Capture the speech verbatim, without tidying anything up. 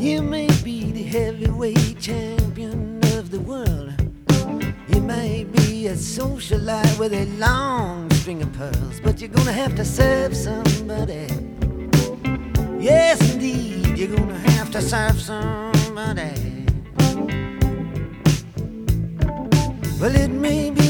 You may be the heavyweight champion of the world. You may be a socialite with a long string of pearls, but you're gonna have to serve somebody. Yes, indeed, you're gonna have to serve somebody. Well, it may be